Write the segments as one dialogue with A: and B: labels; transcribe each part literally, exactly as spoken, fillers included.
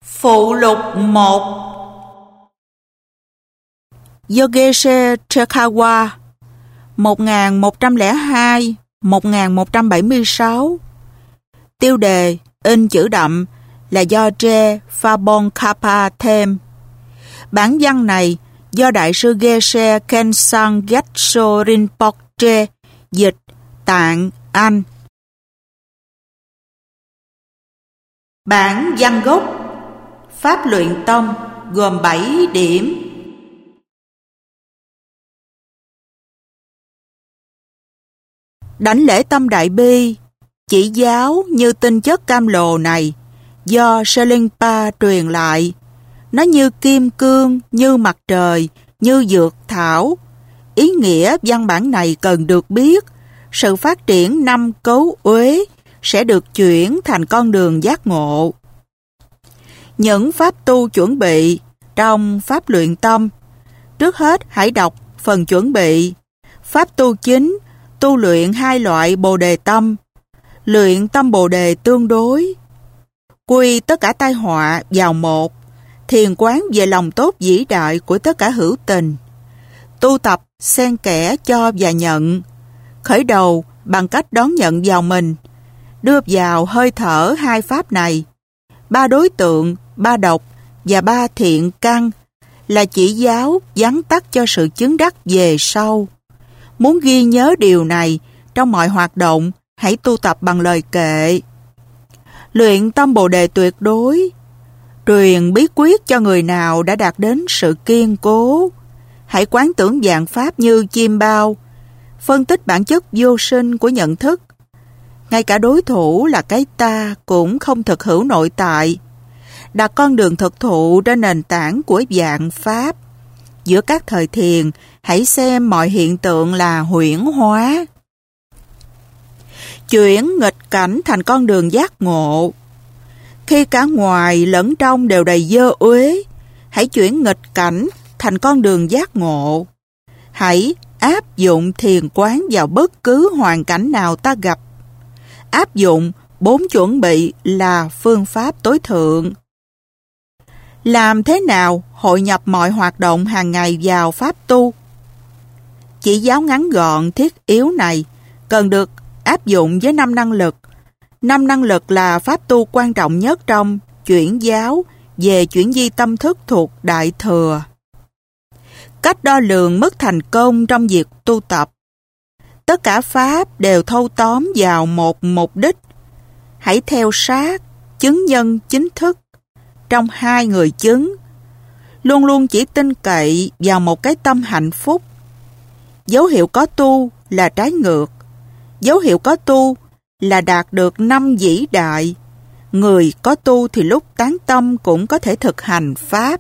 A: Phụ lục một.
B: Yogesh Trikhawa một nghìn một trăm lẻ hai đến một nghìn một trăm bảy mươi sáu. Tiêu đề in chữ đậm là do Je Phabongkhapa thêm. Bản văn này do Đại sư Geshe Kensang Gyatso Rinpoche dịch, Tạng, Anh.
A: Bản văn gốc Pháp luyện tâm gồm bảy điểm.
B: Đảnh lễ tâm đại bi, chỉ giáo như tinh chất cam lồ này do Selinpa truyền lại. Nó như kim cương, như mặt trời, như dược thảo. Ý nghĩa văn bản này cần được biết. Sự phát triển năm cấu uế sẽ được chuyển thành con đường giác ngộ. Những pháp tu chuẩn bị trong pháp luyện tâm. Trước hết hãy đọc phần chuẩn bị. Pháp tu chính, tu luyện hai loại bồ đề tâm. Luyện tâm bồ đề tương đối. Quy tất cả tai họa vào một. Thiền quán về lòng tốt vĩ đại của tất cả hữu tình. Tu tập xen kẽ cho và nhận. Khởi đầu bằng cách đón nhận vào mình. Đưa vào hơi thở hai pháp này. Ba đối tượng, ba độc và ba thiện căn là chỉ giáo vắn tắt cho sự chứng đắc về sau. Muốn ghi nhớ điều này trong mọi hoạt động, hãy tu tập bằng lời kệ. Luyện tâm bồ đề tuyệt đối. Truyền bí quyết cho người nào đã đạt đến sự kiên cố. Hãy quán tưởng vạn pháp như chim bao. Phân tích bản chất vô sinh của nhận thức. Ngay cả đối thủ là cái ta cũng không thực hữu nội tại. Đặt con đường thực thụ trên nền tảng của vạn pháp. Giữa các thời thiền, hãy xem mọi hiện tượng là huyễn hóa. Chuyển nghịch cảnh thành con đường giác ngộ. Khi cả ngoài lẫn trong đều đầy dơ uế, hãy chuyển nghịch cảnh thành con đường giác ngộ. Hãy áp dụng thiền quán vào bất cứ hoàn cảnh nào ta gặp. Áp dụng bốn chuẩn bị là phương pháp tối thượng. Làm thế nào hội nhập mọi hoạt động hàng ngày vào pháp tu? Chỉ giáo ngắn gọn thiết yếu này cần được áp dụng với năm năng lực. Năm năng lực là pháp tu quan trọng nhất trong chuyển giáo về chuyển di tâm thức thuộc Đại Thừa. Cách đo lường mức thành công trong việc tu tập. Tất cả pháp đều thâu tóm vào một mục đích. Hãy theo sát chứng nhân chính thức trong hai người chứng. Luôn luôn chỉ tin cậy vào một cái tâm hạnh phúc. Dấu hiệu có tu là trái ngược. Dấu hiệu có tu là đạt được năm vĩ đại. Người có tu thì lúc tán tâm cũng có thể thực hành pháp.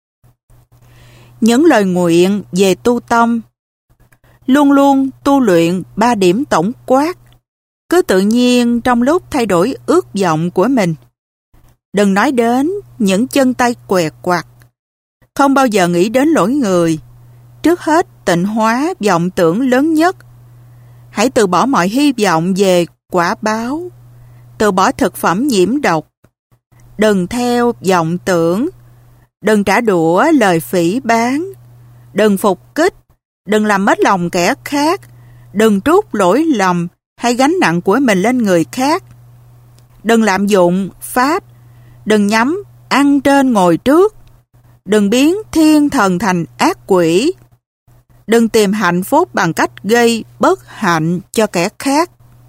B: Những lời nguyện về tu tâm. Luôn luôn tu luyện ba điểm tổng quát. Cứ tự nhiên trong lúc thay đổi ước vọng của mình. Đừng nói đến những chân tay què quặt. Không bao giờ nghĩ đến lỗi người. Trước hết tịnh hóa vọng tưởng lớn nhất. Hãy từ bỏ mọi hy vọng về quả báo. Từ bỏ thực phẩm nhiễm độc. Đừng theo vọng tưởng. Đừng trả đũa lời phỉ báng. Đừng phục kích. Đừng làm mất lòng kẻ khác. Đừng trút lỗi lầm hay gánh nặng của mình lên người khác. Đừng lạm dụng pháp. Đừng nhắm ăn trên ngồi trước. Đừng biến thiên thần thành ác quỷ. Đừng tìm hạnh phúc bằng cách gây bất hạnh cho kẻ khác.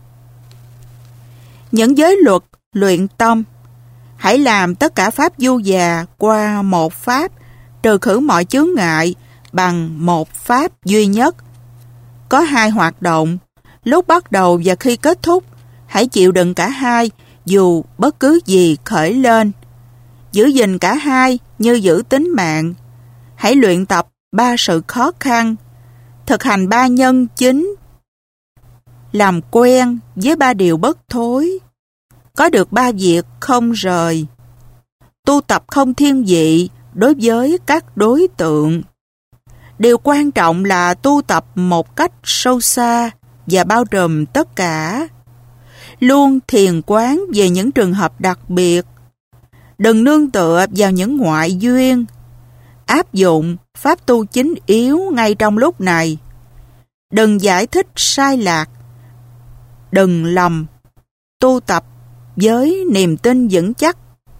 B: Những giới luật luyện tâm. Hãy làm tất cả pháp du già qua một pháp, trừ khử mọi chướng ngại bằng một pháp duy nhất. Có hai hoạt động. Lúc bắt đầu và khi kết thúc, hãy chịu đựng cả hai dù bất cứ gì khởi lên. Giữ gìn cả hai như giữ tính mạng. Hãy luyện tập ba sự khó khăn. Thực hành ba nhân chính. Làm quen với ba điều bất thối. Có được ba việc không rời. Tu tập không thiên vị đối với các đối tượng. Điều quan trọng là tu tập một cách sâu xa và bao trùm tất cả. Luôn thiền quán về những trường hợp đặc biệt. Đừng nương tựa vào những ngoại duyên. Áp dụng pháp tu chính yếu ngay trong lúc này. Đừng giải thích sai lạc. Đừng lầm. Tu tập với niềm tin vững chắc.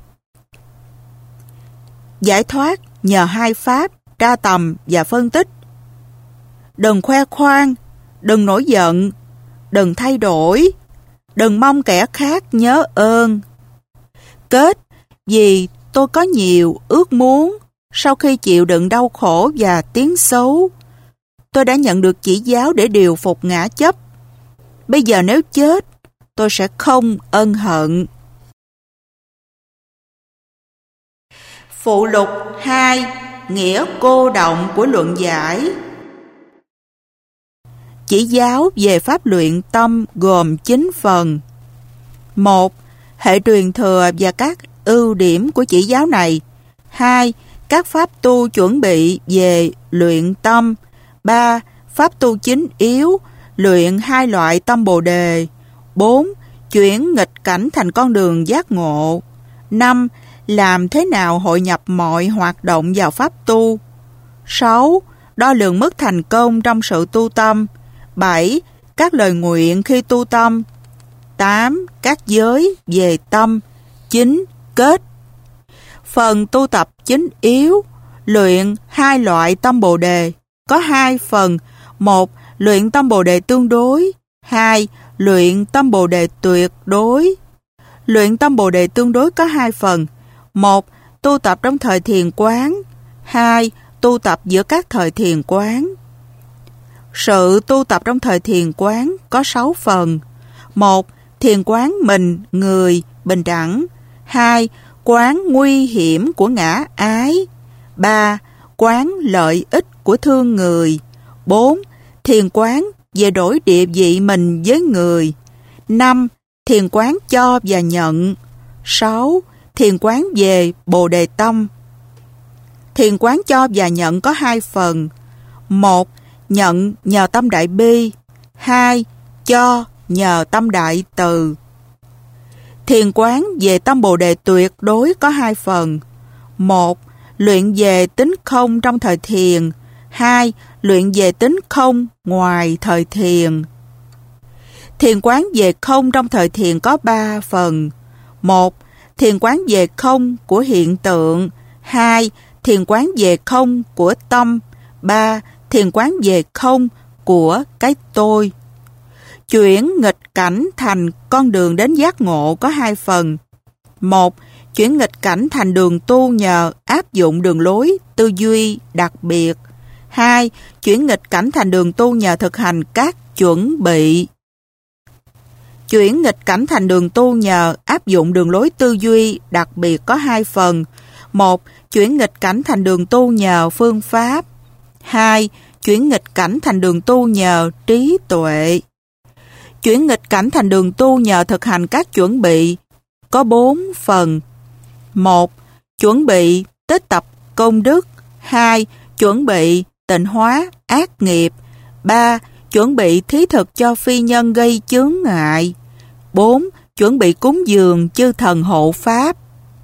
B: Giải thoát nhờ hai pháp tra tầm và phân tích. Đừng khoe khoang, đừng nổi giận, đừng thay đổi, đừng mong kẻ khác nhớ ơn. Kết, vì tôi có nhiều ước muốn, sau khi chịu đựng đau khổ và tiếng xấu, tôi đã nhận được chỉ giáo để điều phục ngã chấp. Bây giờ nếu chết, tôi sẽ không ân hận. Phụ lục hai. Nghĩa cô động của luận giải. Chỉ giáo về pháp luyện tâm gồm chín phần. một. Hệ truyền thừa và các ưu điểm của chỉ giáo này. hai. Các pháp tu chuẩn bị về luyện tâm. ba. Pháp tu chính yếu, luyện hai loại tâm Bồ Đề. bốn. Chuyển nghịch cảnh thành con đường giác ngộ. năm. Làm thế nào hội nhập mọi hoạt động vào pháp tu. sáu. Đo lường mức thành công trong sự tu tâm. bảy. Các lời nguyện khi tu tâm. tám. Các giới về tâm. chín. Kết. Phần tu tập chính yếu, luyện hai loại tâm Bồ Đề, có hai phần. một. Luyện tâm Bồ Đề tương đối. hai. Luyện tâm Bồ Đề tuyệt đối. Luyện tâm Bồ Đề tương đối có hai phần. một. Tu tập trong thời thiền quán. hai. Tu tập giữa các thời thiền quán. Sự tu tập trong thời thiền quán có sáu phần. một. Thiền quán mình, người, bình đẳng. hai. Quán nguy hiểm của ngã ái. ba. Quán lợi ích của thương người. bốn. Thiền quán về đổi địa vị mình với người. năm. Thiền quán cho và nhận. sáu. Thiền quán về Bồ Đề tâm. Thiền quán cho và nhận có hai phần. một. Nhận nhờ tâm đại bi. hai. Cho nhờ tâm đại từ. Thiền quán về tâm Bồ Đề tuyệt đối có hai phần. một. Luyện về tính không trong thời thiền. hai. Luyện về tính không ngoài thời thiền. Thiền quán về không trong thời thiền có ba phần. một. Thiền quán về không của hiện tượng. hai. Thiền quán về không của tâm. ba. Thiền quán về không của cái tôi. Chuyển nghịch cảnh thành con đường đến giác ngộ có hai phần. một. Chuyển nghịch cảnh thành đường tu nhờ áp dụng đường lối tư duy đặc biệt. hai. Chuyển nghịch cảnh thành đường tu nhờ thực hành các chuẩn bị. Chuyển nghịch cảnh thành đường tu nhờ áp dụng đường lối tư duy đặc biệt có hai phần. một. Chuyển nghịch cảnh thành đường tu nhờ phương pháp. hai. Chuyển nghịch cảnh thành đường tu nhờ trí tuệ. Chuyển nghịch cảnh thành đường tu nhờ thực hành các chuẩn bị có bốn phần. một. Chuẩn bị tích tập công đức. hai. Chuẩn bị tịnh hóa ác nghiệp. ba. Chuẩn bị thí thực cho phi nhân gây chướng ngại. bốn. Chuẩn bị cúng dường chư thần hộ pháp.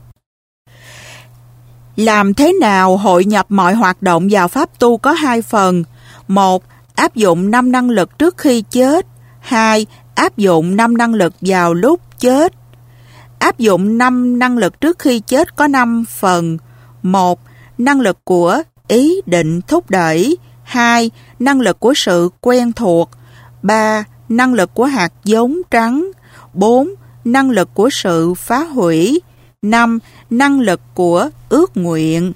B: Làm thế nào hội nhập mọi hoạt động vào pháp tu có hai phần. một. Áp dụng năm năng lực trước khi chết. hai. Áp dụng năm năng lực vào lúc chết. Áp dụng năm năng lực trước khi chết có năm phần. một. Năng lực của ý định thúc đẩy. hai. Năng lực của sự quen thuộc. ba. Năng lực của hạt giống trắng. bốn. Năng lực của sự phá hủy. năm. Năng lực của ước nguyện.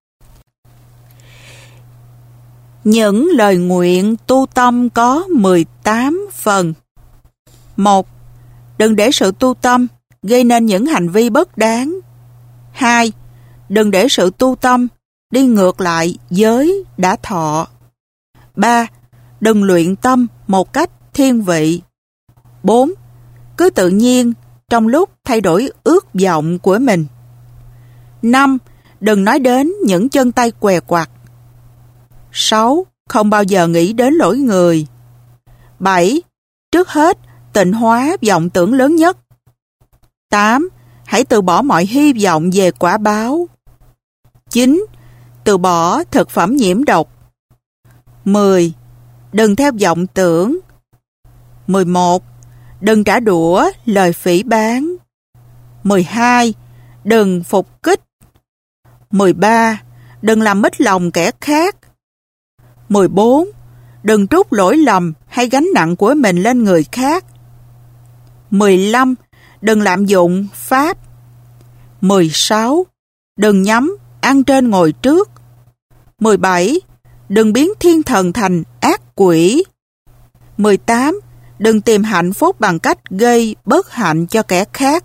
B: Những lời nguyện tu tâm có mười tám phần. một. Đừng để sự tu tâm gây nên những hành vi bất đáng. hai. Đừng để sự tu tâm đi ngược lại giới đã thọ. ba. Đừng luyện tâm một cách thiên vị. bốn. Cứ tự nhiên trong lúc thay đổi ước vọng của mình. năm. Đừng nói đến những chân tay què quặt. sáu. Không bao giờ nghĩ đến lỗi người. bảy. Trước hết, tịnh hóa vọng tưởng lớn nhất. tám. hãy từ bỏ mọi hy vọng về quả báo. chín. Từ bỏ thực phẩm nhiễm độc. mười. Đừng theo vọng tưởng. mười một. Đừng trả đũa lời phỉ báng. mười hai. Đừng phục kích. mười ba. Đừng làm mít lòng kẻ khác. mười bốn. Đừng trút lỗi lầm hay gánh nặng của mình lên người khác. mười lăm. Đừng lạm dụng pháp. mười sáu. Đừng nhắm ăn trên ngồi trước. mười bảy. Đừng biến thiên thần thành ác quỷ. mười tám. Đừng tìm hạnh phúc bằng cách gây bất hạnh cho kẻ khác.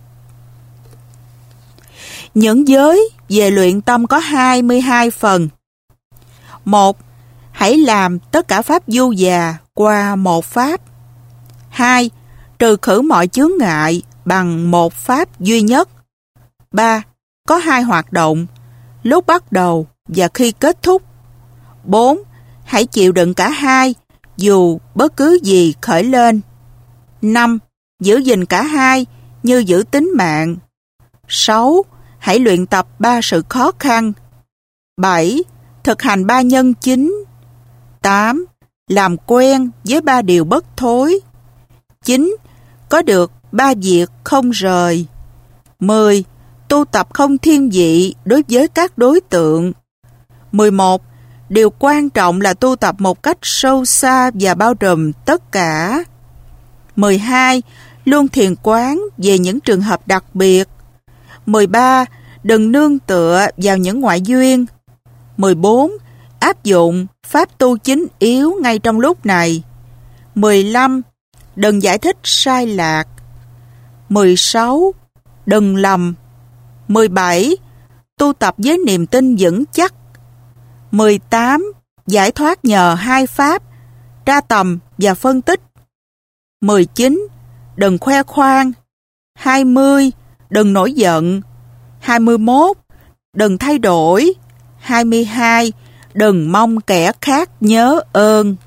B: Những giới về luyện tâm có hai mươi hai phần. một. Hãy làm tất cả pháp du già qua một pháp. hai. Trừ khử mọi chướng ngại bằng một pháp duy nhất. ba. Có hai hoạt động, lúc bắt đầu và khi kết thúc. bốn. Hãy chịu đựng cả hai, dù bất cứ gì khởi lên. năm. Giữ gìn cả hai như giữ tính mạng. sáu. Hãy luyện tập ba sự khó khăn. bảy. Thực hành ba nhân chính. tám. Làm quen với ba điều bất thối. chín. Có được ba việc không rời. mười. Tu tập không thiên vị đối với các đối tượng. mười một. Điều quan trọng là tu tập một cách sâu xa và bao trùm tất cả. mười hai. Luôn thiền quán về những trường hợp đặc biệt. mười ba. Đừng nương tựa vào những ngoại duyên. mười bốn. Áp dụng pháp tu chính yếu ngay trong lúc này. mười lăm. Đừng giải thích sai lạc. mười sáu. Đừng lầm. mười bảy. Tu tập với niềm tin vững chắc. mười tám. Giải thoát nhờ hai pháp, tra tầm và phân tích. mười chín. Đừng khoe khoang. hai mươi. Đừng nổi giận. hai mươi mốt. Đừng thay đổi. hai mươi hai. Đừng mong kẻ khác nhớ ơn.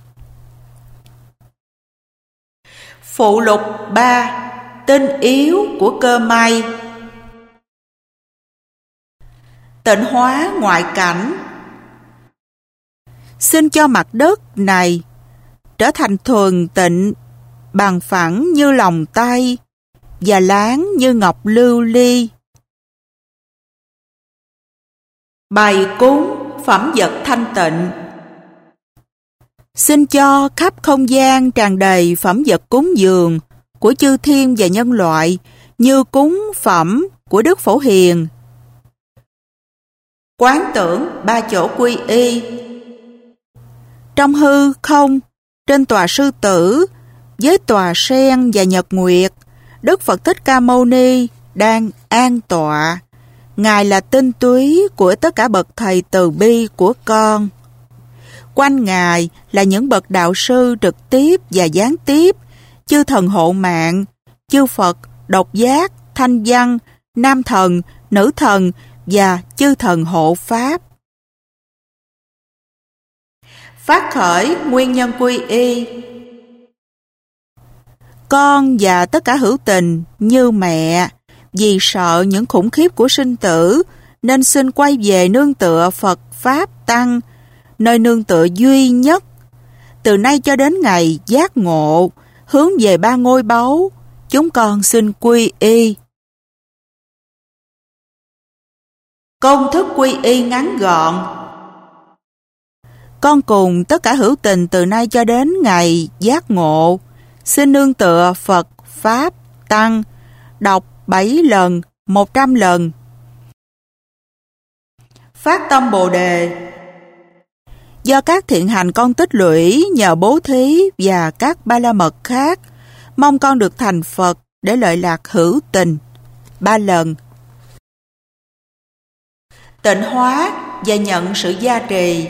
A: Phụ lục ba. Tinh yếu của cơ may. Tịnh hóa ngoại cảnh.
B: Xin cho mặt đất này trở thành thuần tịnh, bằng phẳng như lòng tay và láng như ngọc lưu ly.
A: Bày cúng phẩm vật thanh tịnh.
B: Xin cho khắp không gian tràn đầy phẩm vật cúng dường của chư thiên và nhân loại như cúng phẩm của Đức Phổ Hiền.
A: Quán tưởng ba chỗ quy y.
B: Trong hư không, trên tòa sư tử, với tòa sen và nhật nguyệt, Đức Phật Thích Ca Mâu Ni đang an tọa. Ngài là tinh túy của tất cả bậc thầy từ bi của con. Quanh Ngài là những bậc đạo sư trực tiếp và gián tiếp, chư thần hộ mạng, chư Phật, độc giác, thanh văn, nam thần, nữ thần và chư thần hộ Pháp.
A: Phát khởi nguyên nhân quy y.
B: Con và tất cả hữu tình như mẹ, vì sợ những khủng khiếp của sinh tử, nên xin quay về nương tựa Phật Pháp Tăng, nơi nương tựa duy nhất. Từ nay cho đến ngày giác ngộ, hướng về ba ngôi báu, chúng con xin quy y.
A: Công thức quy y ngắn gọn.
B: Con cùng tất cả hữu tình từ nay cho đến ngày giác ngộ, xin nương tựa Phật Pháp Tăng, đọc bảy lần, một trăm lần.
A: Phát tâm Bồ Đề.
B: Do các thiện hành con tích lũy nhờ bố thí và các ba la mật khác, mong con được thành Phật để lợi lạc hữu tình. Ba lần.
A: Tịnh hóa và nhận sự gia trì.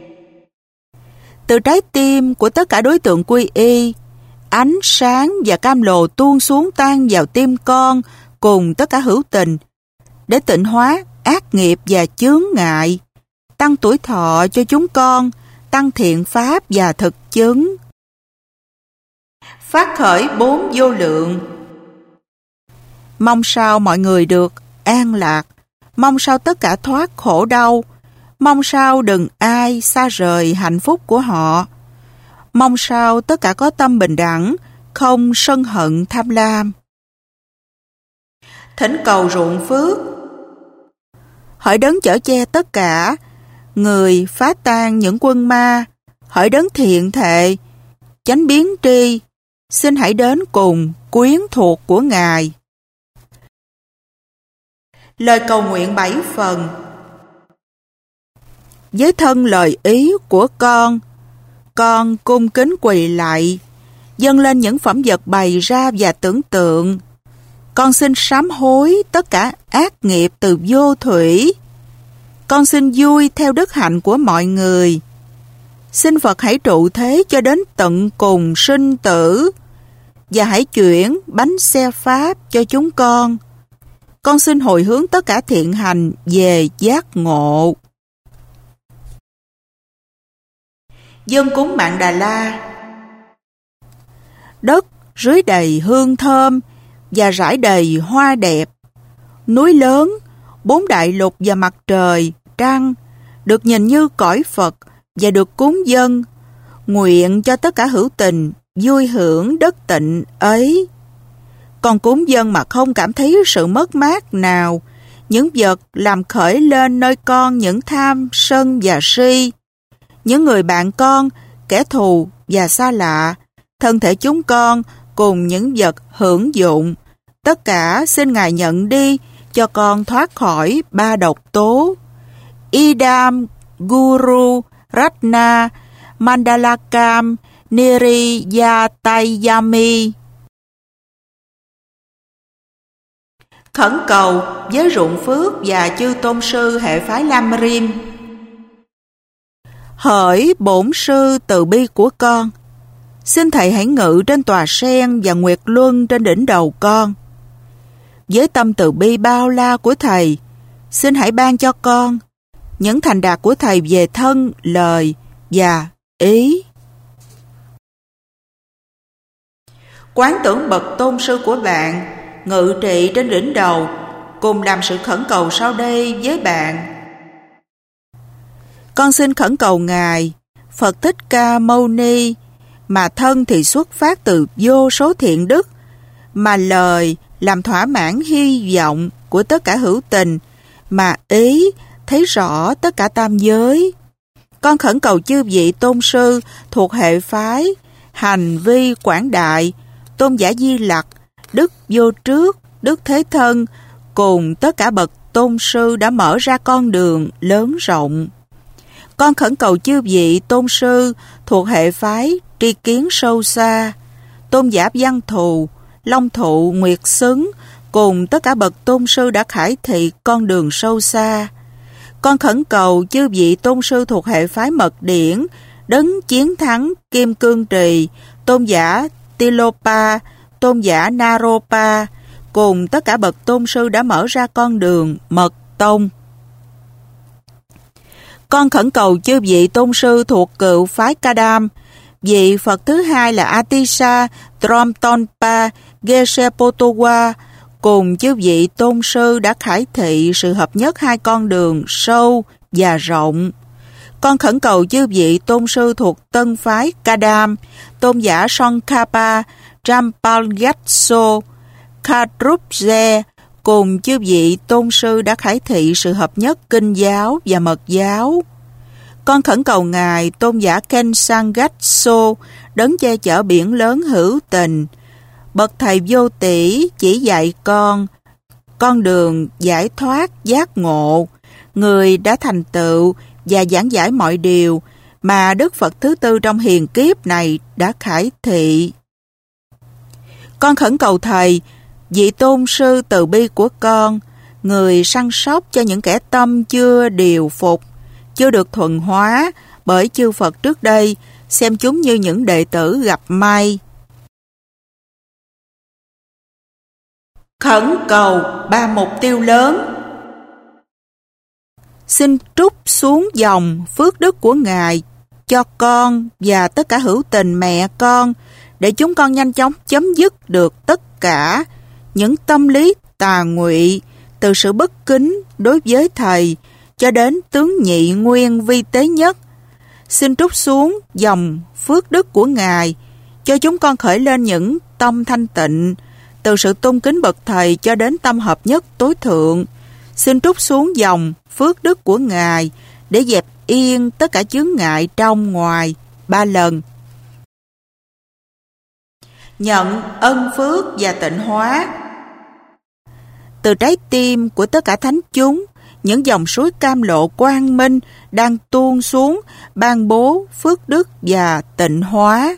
B: Từ trái tim của tất cả đối tượng quy y, ánh sáng và cam lồ tuôn xuống tan vào tim con cùng tất cả hữu tình để tịnh hóa ác nghiệp và chướng ngại, tăng tuổi thọ cho chúng con, tăng thiện pháp và thực chứng.
A: Phát khởi bốn vô lượng.
B: Mong sao mọi người được an lạc, mong sao tất cả thoát khổ đau, mong sao đừng ai xa rời hạnh phúc của họ, mong sao tất cả có tâm bình đẳng, không sân hận tham lam.
A: Thỉnh cầu ruộng phước.
B: Hỡi đấng chở che tất cả, người phá tan những quân ma, hỡi đấng thiện thệ, chánh biến tri, xin hãy đến cùng quyến thuộc của Ngài.
A: Lời cầu nguyện bảy phần.
B: Với thân lời ý của con, con cung kính quỳ lạy, dâng lên những phẩm vật bày ra và tưởng tượng. Con xin sám hối tất cả ác nghiệp từ vô thủy. Con xin vui theo đức hạnh của mọi người. Xin Phật hãy trụ thế cho đến tận cùng sinh tử, và hãy chuyển bánh xe pháp cho chúng con. Con xin hồi hướng tất cả thiện hành về giác ngộ.
A: Dâng cúng Mạn Đà La.
B: Đất rưới đầy hương thơm và rải đầy hoa đẹp. Núi lớn, bốn đại lục và mặt trời, trăng được nhìn như cõi Phật và được cúng dâng. Nguyện cho tất cả hữu tình vui hưởng đất tịnh ấy. Con cúng dâng mà không cảm thấy sự mất mát nào. Những vật làm khởi lên nơi con những tham, sân và si. Những người bạn con, kẻ thù và xa lạ, thân thể chúng con cùng những vật hưởng dụng. Tất cả xin Ngài nhận đi cho con thoát khỏi ba độc tố. Idam, Guru, Ratna, Mandalakam, Niriyatayami.
A: Khẩn cầu với ruộng phước và chư tôn sư hệ phái Lam Rim.
B: Hỡi bổn sư từ bi của con, xin Thầy hãy ngự trên tòa sen và nguyệt luân trên đỉnh đầu con. Với tâm từ bi bao la của Thầy, xin hãy ban cho con những thành đạt của Thầy về thân, lời và ý.
A: Quán tưởng bậc tôn sư của bạn ngự trị trên đỉnh đầu, cùng làm sự khẩn cầu sau đây với bạn.
B: Con xin khẩn cầu Ngài Phật Thích Ca Mâu Ni, mà thân thì xuất phát từ vô số thiện đức, mà lời làm thỏa mãn hy vọng của tất cả hữu tình, mà ý thấy rõ tất cả tam giới. Con khẩn cầu chư vị tôn sư thuộc hệ phái Hành Vi Quảng Đại, Tôn giả Di Lặc, Đức Vô Trước, Đức Thế Thân, cùng tất cả bậc tôn sư đã mở ra con đường lớn rộng. Con khẩn cầu chư vị tôn sư thuộc hệ phái Tri Kiến Sâu Xa, Tôn giả Văn Thù, Long Thụ, Nguyệt Xứng, cùng tất cả bậc tôn sư đã khải thị con đường sâu xa. Con khẩn cầu chư vị tôn sư thuộc hệ phái Mật Điển, Đấng Chiến Thắng Kim Cương Trì, Tôn giả Tilopa, Tôn giả Naropa, cùng tất cả bậc tôn sư đã mở ra con đường Mật Tông. Con khẩn cầu chư vị tôn sư thuộc cựu phái Kadam, vị Phật thứ hai là Atisa Tromtonpa Geshepotowa, cùng chư vị tôn sư đã khải thị sự hợp nhất hai con đường sâu và rộng. Con khẩn cầu chư vị tôn sư thuộc tân phái Kadam, Tôn giả Sonkapa Rampalgatso Kadrupze, cùng chư vị tôn sư đã khải thị sự hợp nhất kinh giáo và mật giáo. Con khẩn cầu Ngài Tôn giả Kensangatso, đấng che chở biển lớn hữu tình, bậc thầy vô tỷ chỉ dạy con con đường giải thoát giác ngộ, người đã thành tựu và giảng giải mọi điều mà Đức Phật thứ tư trong hiền kiếp này đã khải thị. Con khẩn cầu Thầy, vị tôn sư từ bi của con, người săn sóc cho những kẻ tâm chưa điều phục, chưa được thuần hóa bởi chư Phật trước đây, xem chúng như những đệ tử gặp may.
A: Khẩn cầu ba mục tiêu lớn.
B: Xin trút xuống dòng phước đức của Ngài cho con và tất cả hữu tình mẹ con, để chúng con nhanh chóng chấm dứt được tất cả những tâm lý tà ngụy, từ sự bất kính đối với thầy cho đến tướng nhị nguyên vi tế nhất. Xin trút xuống dòng phước đức của Ngài, cho chúng con khởi lên những tâm thanh tịnh, từ sự tôn kính bậc thầy cho đến tâm hợp nhất tối thượng. Xin trút xuống dòng phước đức của Ngài để dẹp yên tất cả chướng ngại trong ngoài. Ba lần.
A: Nhận ân phước và tịnh hóa.
B: Từ trái tim của tất cả thánh chúng, những dòng suối cam lộ quang minh đang tuôn xuống, ban bố phước đức và tịnh hóa.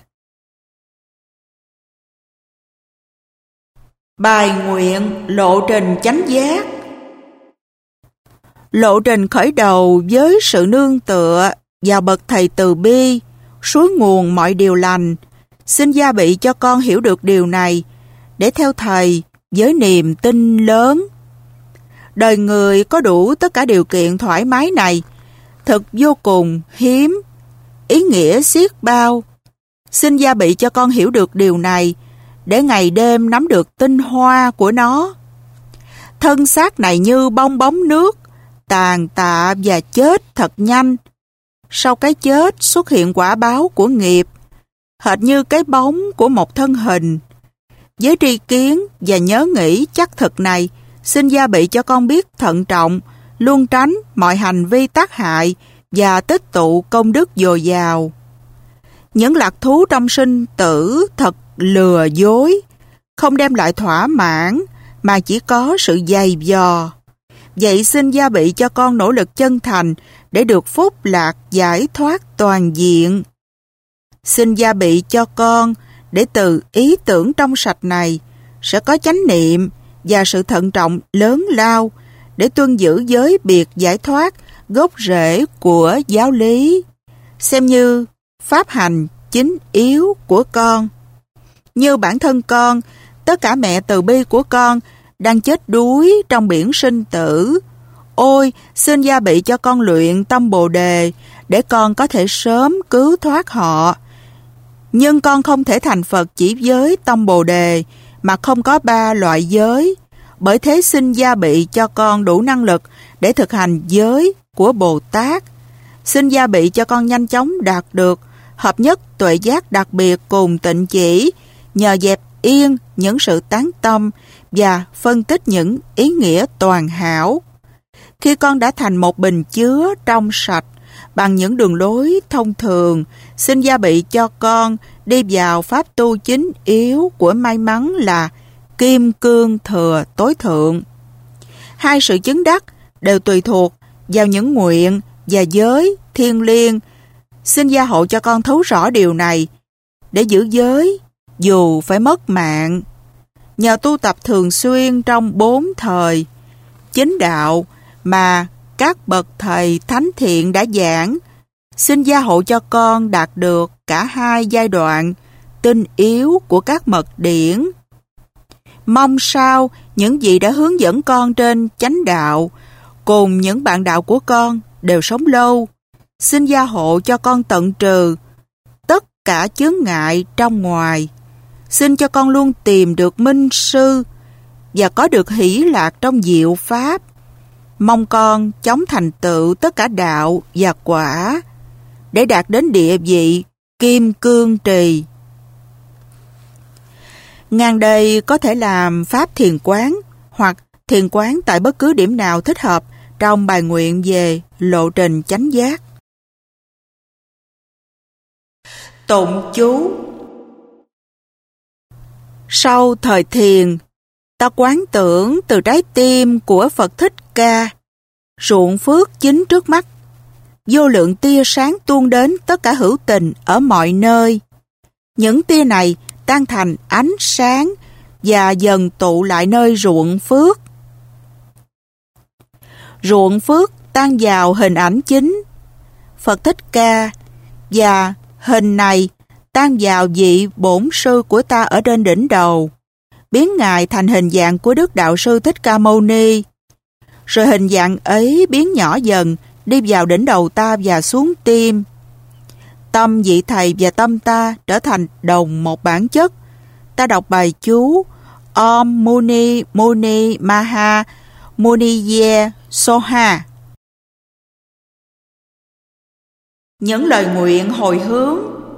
A: Bài nguyện lộ trình chánh giác.
B: Lộ trình khởi đầu với sự nương tựa vào bậc thầy từ bi, suối nguồn mọi điều lành. Xin gia bị cho con hiểu được điều này, để theo thầy với niềm tin lớn. Đời người có đủ tất cả điều kiện thoải mái này, thật vô cùng hiếm, ý nghĩa xiết bao. Xin gia bị cho con hiểu được điều này, để ngày đêm nắm được tinh hoa của nó. Thân xác này như bong bóng nước, tàn tạ và chết thật nhanh. Sau cái chết xuất hiện quả báo của nghiệp, hệt như cái bóng của một thân hình. Với tri kiến và nhớ nghĩ chắc thực này, xin gia bị cho con biết thận trọng, luôn tránh mọi hành vi tác hại và tích tụ công đức dồi dào. Những lạc thú trong sinh tử thật lừa dối, không đem lại thỏa mãn mà chỉ có sự dày vò. Vậy xin gia bị cho con nỗ lực chân thành để được phúc lạc giải thoát toàn diện. Xin gia bị cho con để từ ý tưởng trong sạch này sẽ có chánh niệm và sự thận trọng lớn lao để tuân giữ giới biệt giải thoát gốc rễ của giáo lý, xem như pháp hành chính yếu của con. Như bản thân con, tất cả mẹ từ bi của con đang chết đuối trong biển sinh tử. Ôi, xin gia bị cho con luyện tâm Bồ Đề để con có thể sớm cứu thoát họ. Nhưng con không thể thành Phật chỉ với tâm Bồ Đề mà không có ba loại giới. Bởi thế xin gia bị cho con đủ năng lực để thực hành giới của Bồ Tát. Xin gia bị cho con nhanh chóng đạt được hợp nhất tuệ giác đặc biệt cùng tịnh chỉ, nhờ dẹp yên những sự tán tâm và phân tích những ý nghĩa toàn hảo. Khi con đã thành một bình chứa trong sạch bằng những đường lối thông thường, xin gia bị cho con đi vào pháp tu chính yếu của may mắn là kim cương thừa tối thượng. Hai sự chứng đắc đều tùy thuộc vào những nguyện và giới thiêng liêng. Xin gia hộ cho con thấu rõ điều này để giữ giới dù phải mất mạng. Nhờ tu tập thường xuyên trong bốn thời chính đạo mà các bậc thầy thánh thiện đã giảng, xin gia hộ cho con đạt được cả hai giai đoạn tinh yếu của các mật điển. Mong sao những vị đã hướng dẫn con trên chánh đạo cùng những bạn đạo của con đều sống lâu. Xin gia hộ cho con tận trừ tất cả chướng ngại trong ngoài. Xin cho con luôn tìm được minh sư và có được hỷ lạc trong diệu pháp. Mong con chóng thành tựu tất cả đạo và quả để đạt đến địa vị kim cương trì. Ngang đây có thể làm pháp thiền quán hoặc thiền quán tại bất cứ điểm nào thích hợp trong bài nguyện về lộ trình chánh giác.
A: Tụng chú.
B: Sau thời thiền, ta quán tưởng từ trái tim của Phật Thích Ca, ruộng phước chính trước mắt, vô lượng tia sáng tuôn đến tất cả hữu tình ở mọi nơi. Những tia này tan thành ánh sáng và dần tụ lại nơi ruộng phước. Ruộng phước tan vào hình ảnh chính, Phật Thích Ca, và hình này tan vào vị bổn sư của ta ở trên đỉnh đầu, biến Ngài thành hình dạng của Đức Đạo Sư Thích Ca Mâu Ni. Rồi hình dạng ấy biến nhỏ dần, đi vào đỉnh đầu ta và xuống tim. Tâm vị Thầy và tâm ta trở thành đồng một bản chất. Ta đọc bài chú: Om Muni Muni Maha Muni Ye Soha.
A: Những lời nguyện hồi hướng.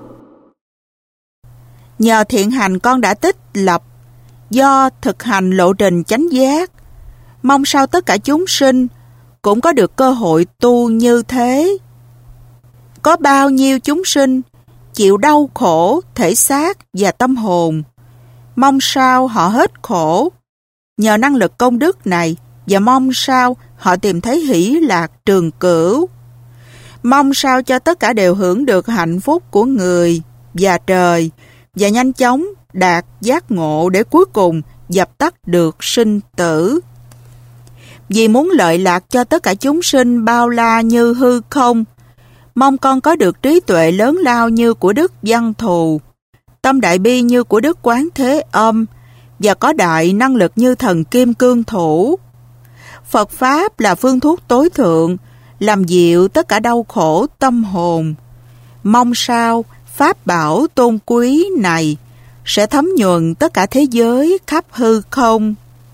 B: Nhờ thiện hành con đã tích lập, do thực hành lộ trình chánh giác, mong sao tất cả chúng sinh cũng có được cơ hội tu như thế. Có bao nhiêu chúng sinh chịu đau khổ thể xác và tâm hồn, mong sao họ hết khổ nhờ năng lực công đức này, và mong sao họ tìm thấy hỷ lạc trường cửu. Mong sao cho tất cả đều hưởng được hạnh phúc của người và trời, và nhanh chóng đạt giác ngộ để cuối cùng dập tắt được sinh tử. Vì muốn lợi lạc cho tất cả chúng sinh bao la như hư không, mong con có được trí tuệ lớn lao như của Đức Văn Thù, tâm đại bi như của Đức Quán Thế Âm, và có đại năng lực như thần Kim Cương Thủ. Phật Pháp là phương thuốc tối thượng, làm dịu tất cả đau khổ tâm hồn. Mong sao Pháp bảo tôn quý này sẽ thấm nhuần tất cả thế giới khắp hư không.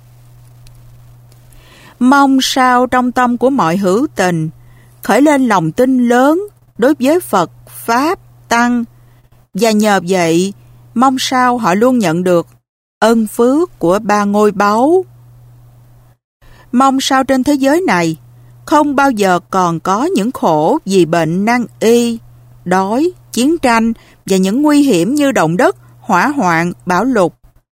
B: Mong sao trong tâm của mọi hữu tình khởi lên lòng tin lớn đối với Phật, Pháp, Tăng, và nhờ vậy mong sao họ luôn nhận được ân phước của ba ngôi báu. Mong sao trên thế giới này không bao giờ còn có những khổ vì bệnh nan y, đói, chiến tranh và những nguy hiểm như động đất, hỏa hoạn, bão lụt.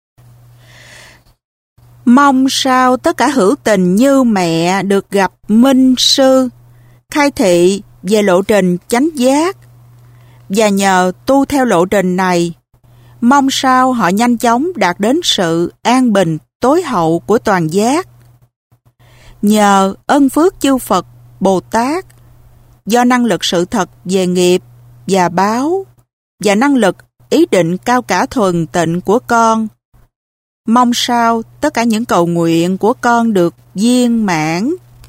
B: Mong sao tất cả hữu tình như mẹ được gặp Minh Sư, khai thị về lộ trình chánh giác, và nhờ tu theo lộ trình này, mong sao họ nhanh chóng đạt đến sự an bình tối hậu của toàn giác. Nhờ ân phước chư Phật, Bồ Tát, do năng lực sự thật về nghiệp và báo, và năng lực ý định cao cả thuần tịnh của con, mong sao tất cả những cầu nguyện của con được viên mãn.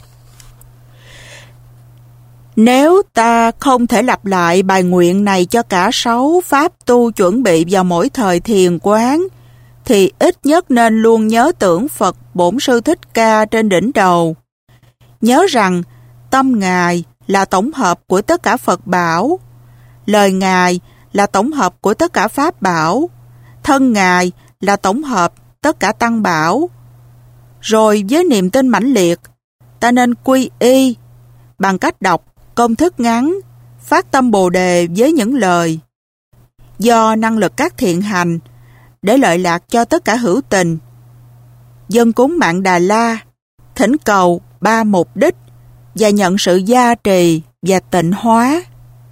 B: Nếu ta không thể lặp lại bài nguyện này cho cả sáu pháp tu chuẩn bị vào mỗi thời thiền quán, thì ít nhất nên luôn nhớ tưởng Phật Bổn Sư Thích Ca trên đỉnh đầu. Nhớ rằng tâm Ngài là tổng hợp của tất cả Phật bảo, lời Ngài là tổng hợp của tất cả Pháp bảo, thân Ngài là tổng hợp tất cả Tăng bảo. Rồi với niềm tin mãnh liệt, ta nên quy y bằng cách đọc công thức ngắn, phát tâm Bồ Đề với những lời. Do năng lực các thiện hành, để lợi lạc cho tất cả hữu tình, dâng cúng Mạn Đà La, thỉnh cầu ba mục đích và nhận sự gia trì và tịnh hóa.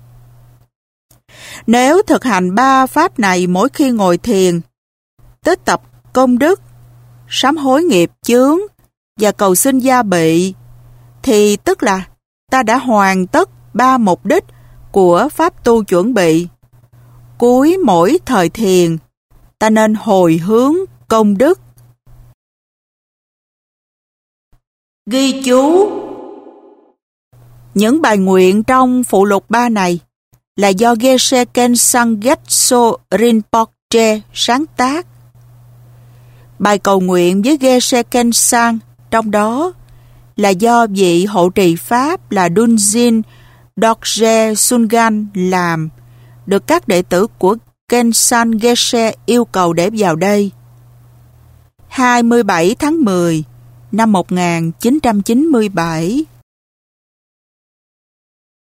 B: Nếu thực hành ba pháp này mỗi khi ngồi thiền, tích tập công đức, sám hối nghiệp chướng và cầu xin gia bị, thì tức là ta đã hoàn tất ba mục đích của pháp tu chuẩn bị. Cuối mỗi thời thiền, ta nên hồi hướng công đức.
A: Ghi chú.
B: Những bài nguyện trong phụ lục ba này là do Geshe Kensang Getso Rinpoche sáng tác. Bài cầu nguyện với Geshe Kensang trong đó là do vị hộ trì Pháp là Dunjin Dorje Sungan làm, được các đệ tử của Kensang Geshe yêu cầu để vào đây. hai mươi bảy tháng mười năm một nghìn chín trăm chín mươi bảy.